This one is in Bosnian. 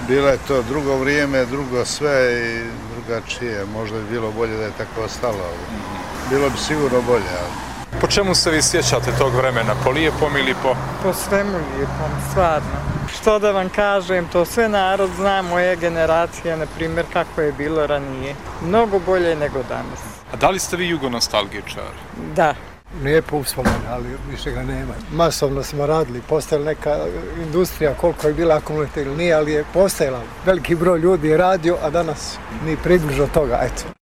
Bilo je to drugo vrijeme, drugo sve i drugačije. Možda bi bilo bolje da je tako ostalo. Bilo bi sigurno bolje, ali... Po čemu se vi sjećate tog vremena? Po lijepom ili po... Po svemu lijepom, stvarno. Što da vam kažem, to sve narod zna, moje generacije, na primjer, kako je bilo ranije. Mnogo bolje nego danas. A da li ste vi jugonostalgičar? Da. Lijepo uspomen, ali više ga nema. Masovno smo radili, postojala neka industrija, koliko je bila akumulativna ili nije, ali je postojala. Veliki broj ljudi je radio, a danas ni približno toga, eto.